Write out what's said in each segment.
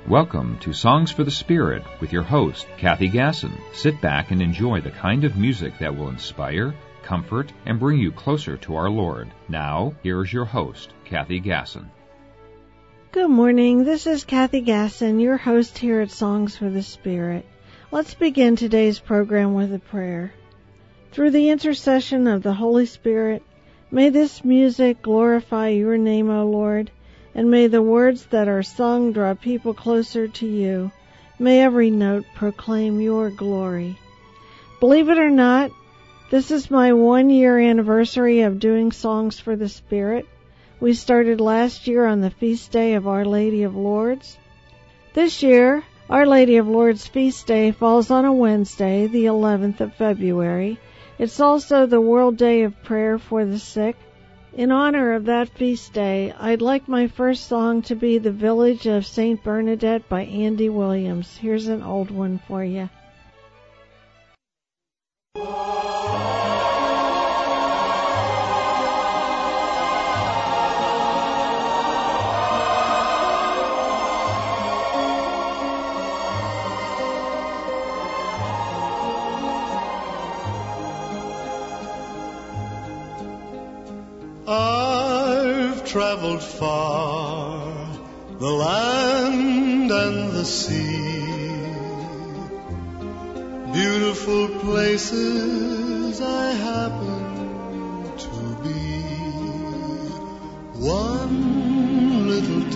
Welcome to Songs for the Spirit with your host, Kathy Gasson. Sit back and enjoy the kind of music that will inspire, comfort, and bring you closer to our Lord. Now, here is your host, Kathy Gasson. Good morning. This is Kathy Gasson, your host here at Songs for the Spirit. Let's begin today's program with a prayer. Through the intercession of the Holy Spirit, may this music glorify your name, O Lord, and may the words that are sung draw people closer to you. May every note proclaim your glory. Believe it or not, this is my 1-year anniversary of doing Songs for the Spirit. We started last year on the feast day of Our Lady of Lourdes. This year, Our Lady of Lourdes feast day falls on a Wednesday, the 11th of February. It's also the World Day of Prayer for the Sick. In honor of that feast day, I'd like my first song to be The Village of St. Bernadette by Andy Williams. Here's an old one for you. Traveled far, the land and the sea, beautiful places I happen to be. One little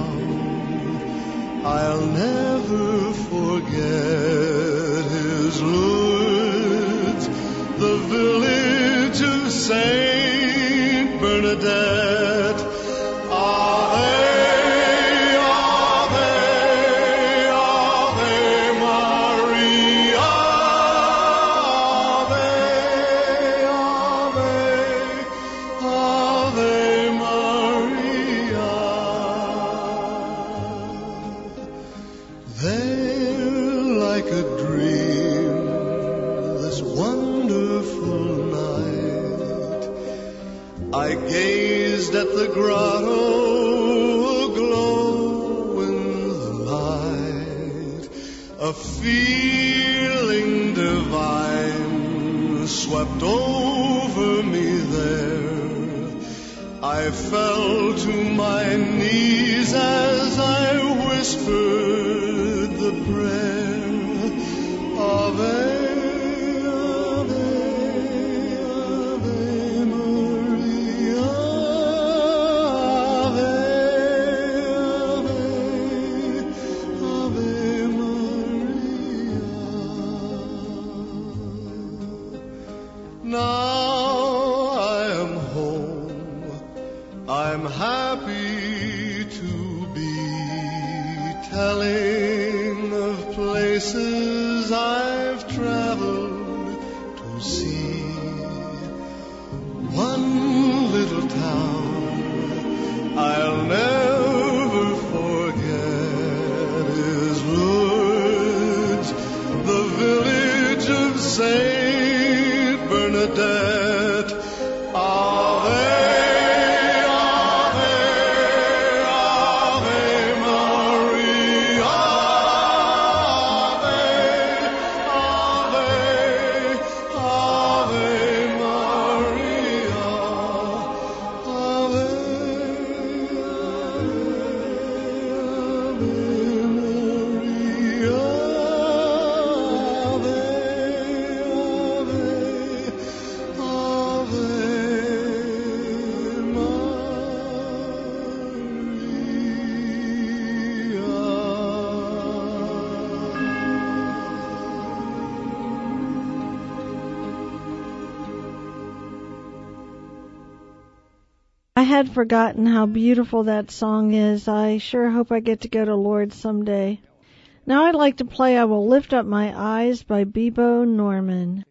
town I'll never forget is Lourdes, the village of St. Bernadette. Feeling divine swept over me there. I fell to my knees as I whispered the prayer. Ave, Ave, Ave Maria. Ave, Ave, Ave Maria. Now I am home, I'm happy to be telling of places I've traveled to see. One little town I'll never forget is Lourdes, the village of St. Bernadette. Ave, Ave, Ave Maria. Ave, Ave, Ave Maria. Ave, I had forgotten how beautiful that song is. I sure hope I get to go to Lourdes someday. Now I'd like to play I Will Lift Up My Eyes by Bebo Norman.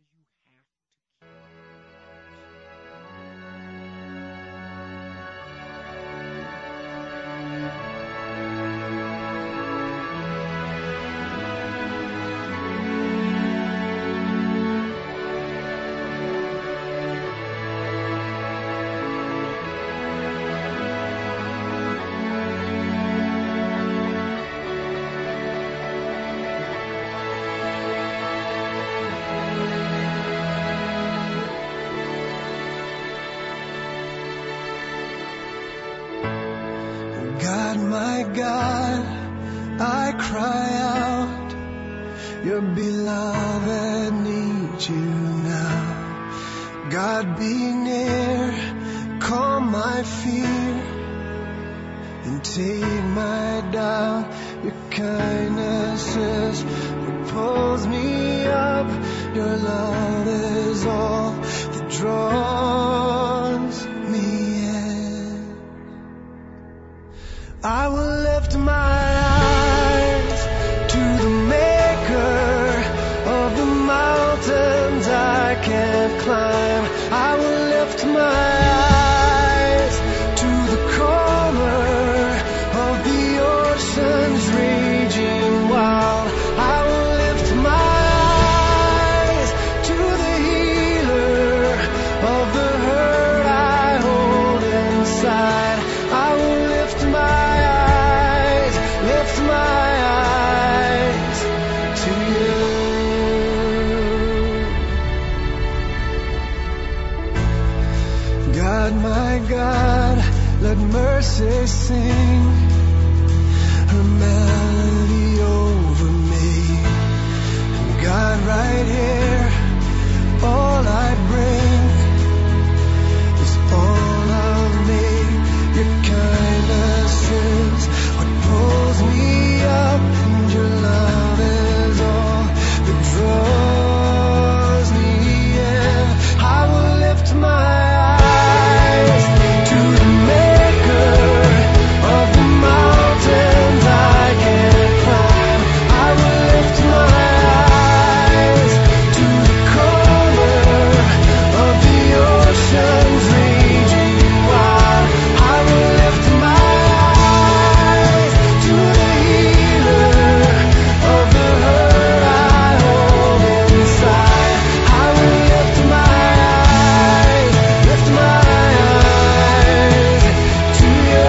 God, my God, I cry out, your beloved needs you now. God, be near, calm my fear, and take my doubt. Your kindness is what pulls me up. Your love is all that draws me in. I will lift my eyes to the maker of the mountains I can't climb. I will lift my eyes to the calmer of the ocean's raging wild. I will lift my eyes to the healer of the hurt I hold inside. I will lift my eyes to you. God, my God, let mercy sing her melody over me. And God, right here, all I bring is all of me. Your kindness is what pulls me up, and your love is all that draws me in. I will lift my eyes to the maker of the mountains I can't climb. I will lift my eyes to the calmer of the ocean's raging wild. I will lift my eyes to the healer of the hurt I hold inside. I will lift my eyes to you.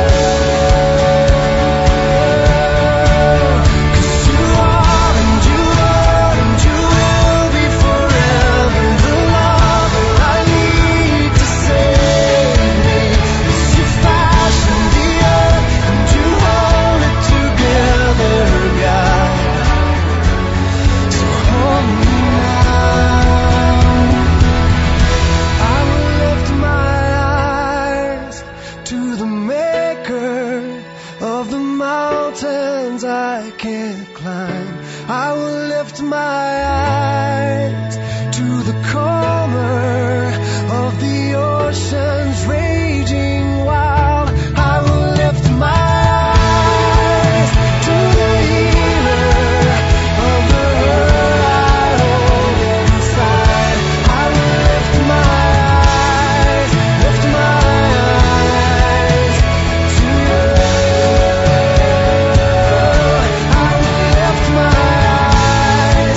'Cause you are and you are and you will be forever the love I need to save me. 'Cause you fashioned the earth and you hold it together, God. So hold me now. I will lift my eyes to the maker of the mountains I can't climb. I will lift my eyes to the calmer of the ocean's raging wild. I will lift my eyes to the healer of the hurt I hold inside. I will lift my eyes to you. I will lift my eyes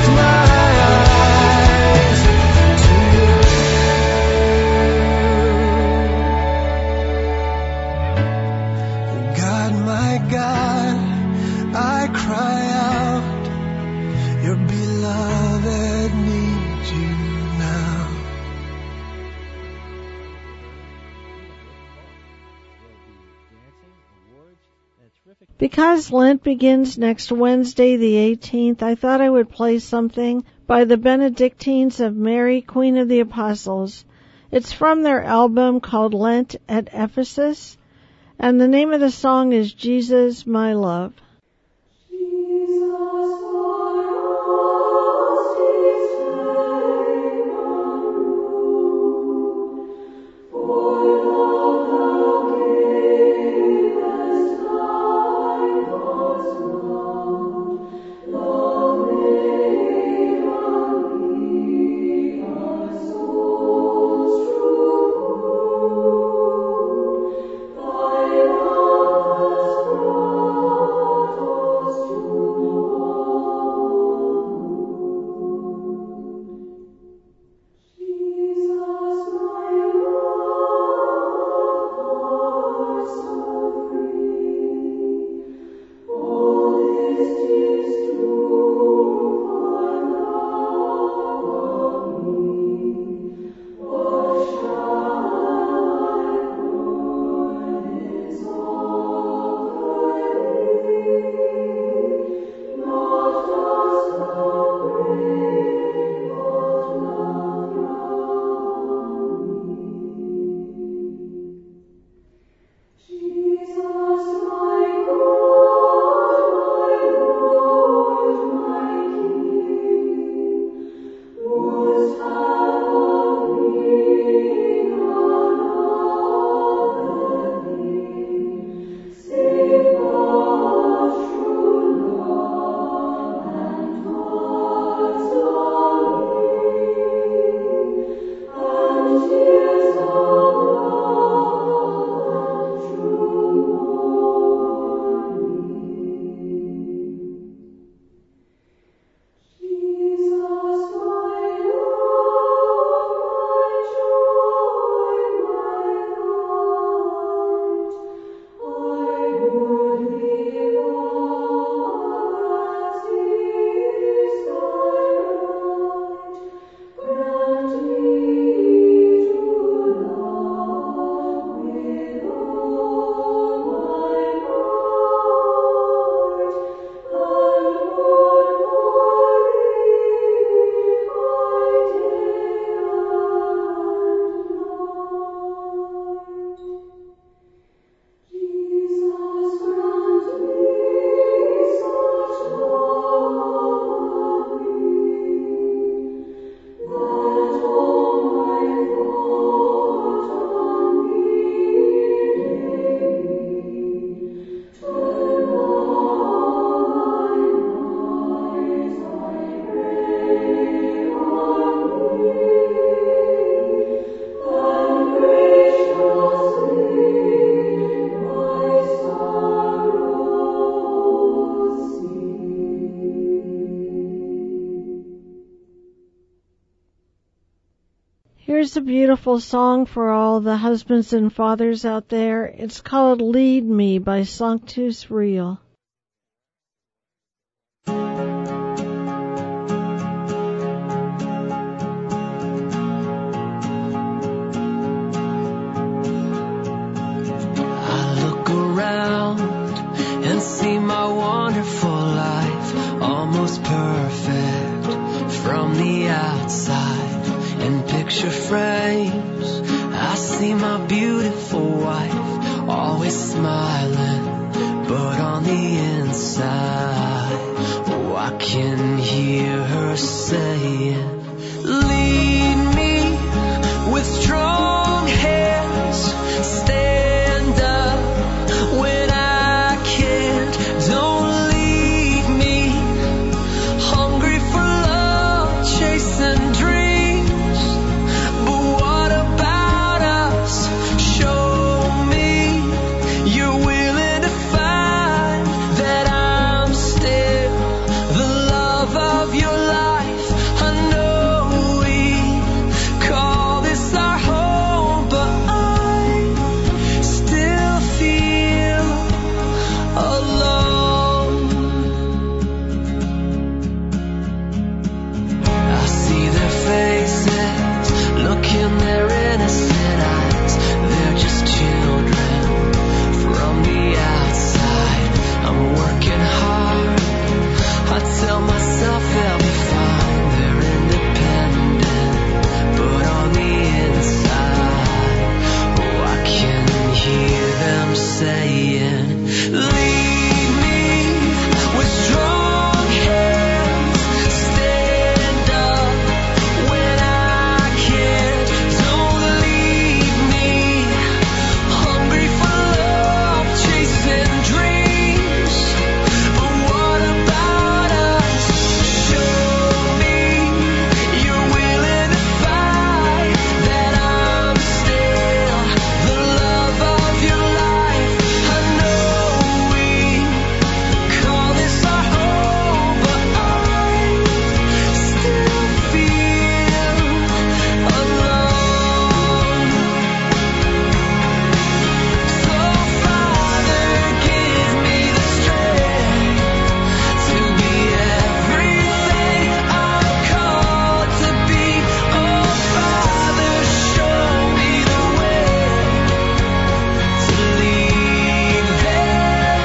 to you. God, my God, I cry out, your beloved needs you now. Because Lent begins next Wednesday, the 18th, I thought I would play something by the Benedictines of Mary, Queen of the Apostles. It's from their album called Lent at Ephesus, and the name of the song is Jesus, My Love. Thy love has brought here's a beautiful song for all the husbands and fathers out there. It's called Lead Me by Sanctus Real. And see my wonderful life, almost perfect from the outside. In picture frames, I see my beautiful wife, always smiling, but on the inside, oh, I can hear her saying, lead me with strong hands, stand up when I can't. Don't leave me hungry for love, chasing dreams. But what about us? Show me you're willing to find that I'm still the love of your life. I know we call this our home, but I still feel alone. I see their faces, look in their innocent eyes. They're just children from the outside. I'm working hard, I tell myself they'll be fine. They're independent, but on the inside, oh, I can hear them saying, lead me with strong hands, stand up when I can't. Don't leave me hungry for love, chasing dreams. But what about us? Show me you're willing to fight, that I'm still the love of your life. I know we call this our home, but I still feel alone. So Father, give me the strength to be everything I'm called to be. Oh Father, show me the way to lead them.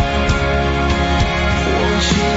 Won't you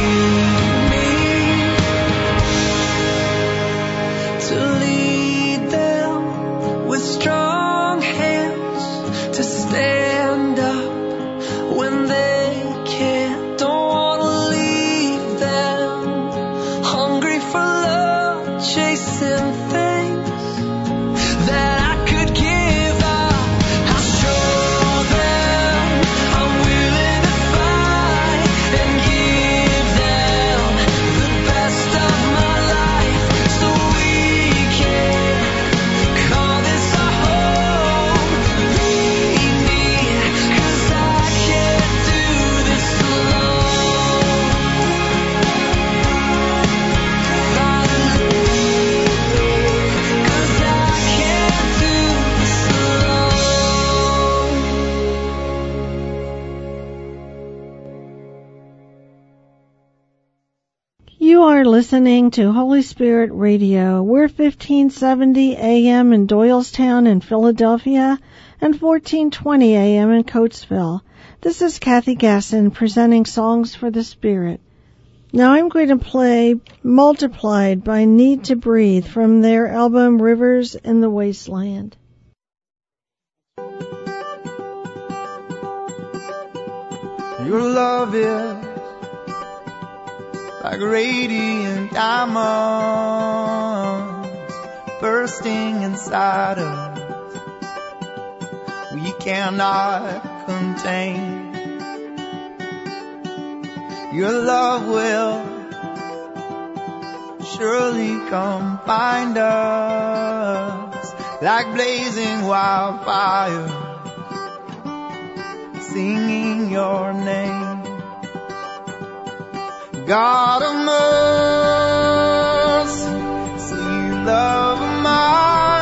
lead me to lead them with strong hands, to stand up when they can't. Don't wanna leave them hungry for love, chasing things that I could give up. I'll show them I'm willing to fight and give them the best of my life, so we can call this our home. Lead me, 'cause I can't do this alone. Father, lead me, 'cause I can't do this alone. You are listening to Holy Spirit Radio. We're 1570 AM in Doylestown in Philadelphia and 1420 AM in Coatesville. This is Kathy Gasson presenting Songs for the Spirit. Now I'm going to play Multiplied by Need to Breathe from their album Rivers in the Wasteland. Your love is like radiant diamonds bursting inside us. We cannot contain. Your love will surely come find us like blazing wildfires, singing your name. God of mercy, sea love of mine.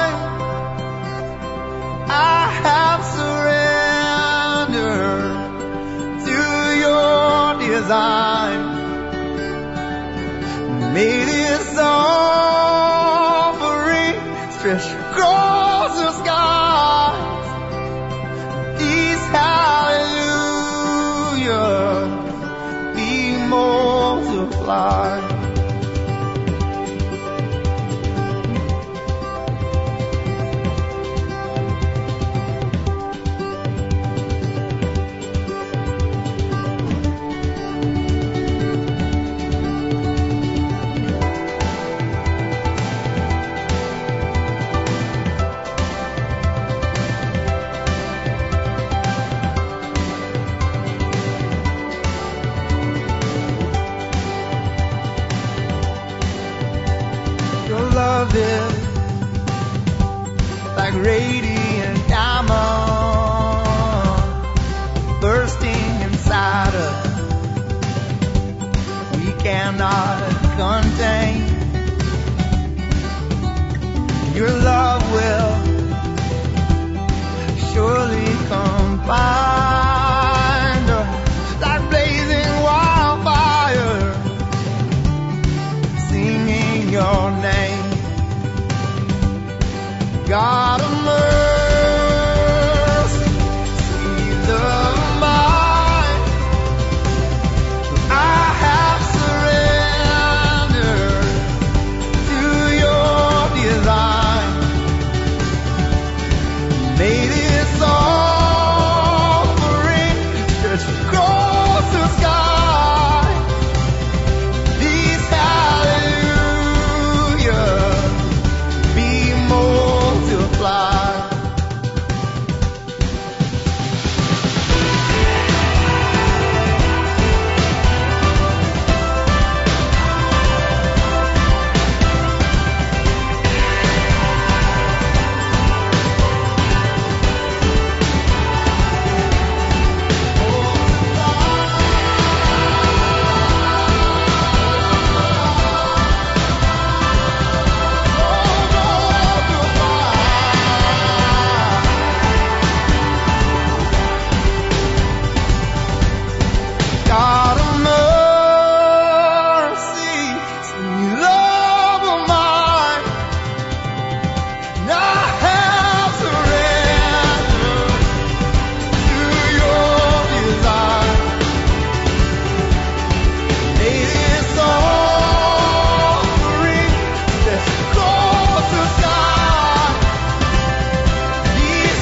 love is like radiant diamond bursting inside us. We cannot contain. Your love will surely come find us like blazing wildfire, singing your name. God of mercy, sweet love of mine, I have surrendered to your design. May this offering stretch across the sky. These hallelujahs be multiplied. God of mercy, sweet love of mine, and I have surrendered to your design. May this offering stretch across the sky. These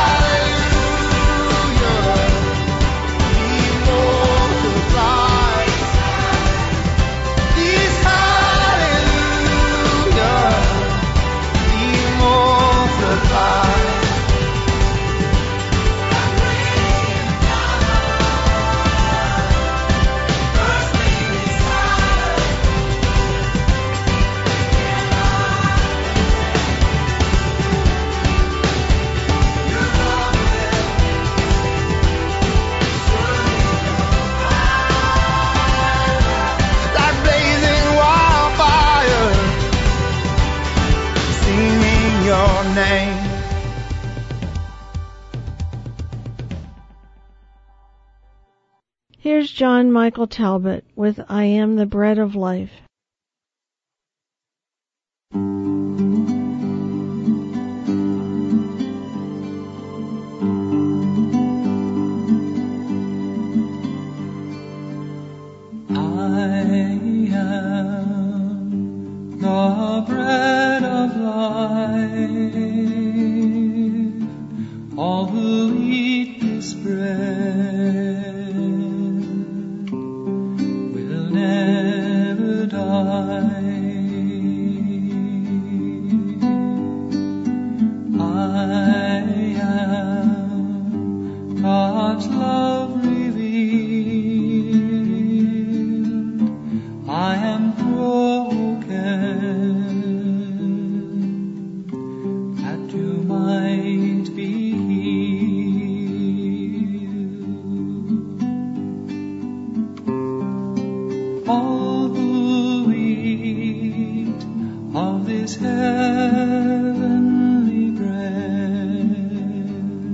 hallelujahs be multiplied. These hallelujahs be multiplied. Like blazing wildfire, singing your name. Here's John Michael Talbot with I Am the Bread of Life. I am the bread of life. All who eat this bread will never die. I am God's love revealed. I am broken that you might be healed. All who eat of this heavenly bread,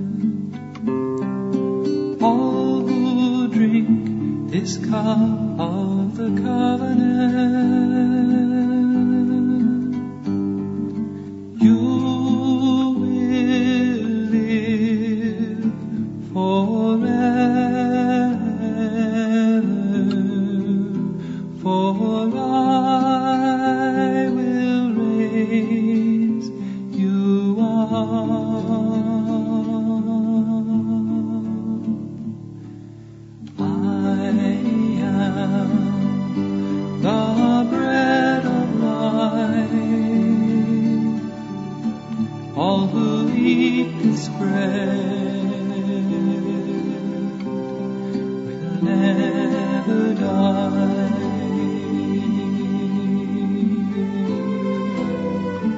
all who drink this cup of the covenant, you will live forever, for I will raise you up. I am the bread of life. All who eat this bread will never die.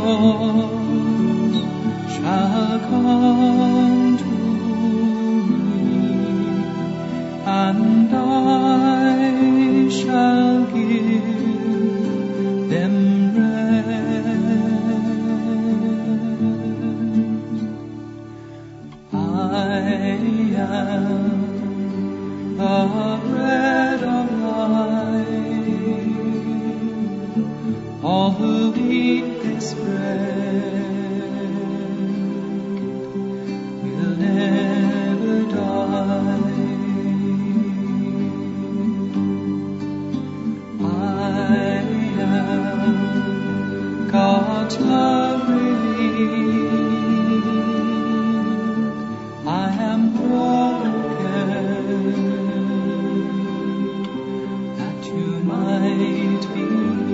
all shall come to me, and I shall give them rest. I am the bread of life. All who eat this bread will never die. I am God's love revealed. I am broken that you might be.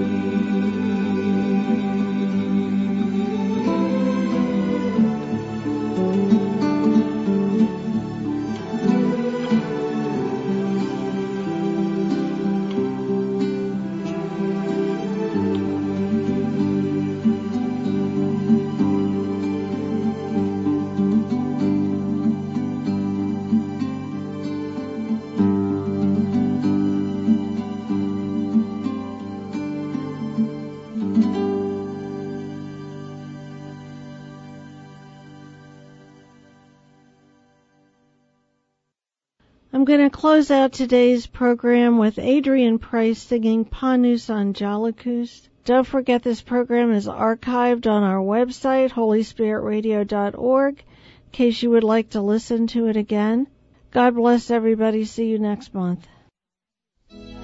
I'm going to close out today's program with Adrian Price singing Panis Angelicus. Don't forget this program is archived on our website, holyspiritradio.org, in case you would like to listen to it again. God bless everybody. See you next month.